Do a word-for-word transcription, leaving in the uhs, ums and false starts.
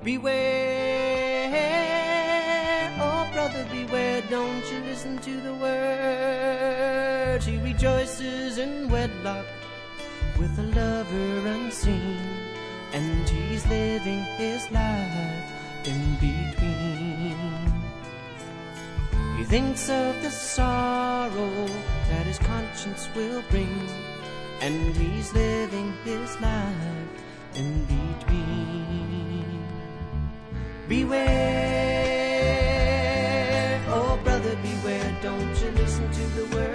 Beware, oh brother, beware, don't you listen to the words. He rejoices in wedlock with a lover unseen, and he's living his life in between. He thinks of the sorrow that his conscience will bring, and he's living his life in between. Beware, oh brother, beware, don't you listen to the word.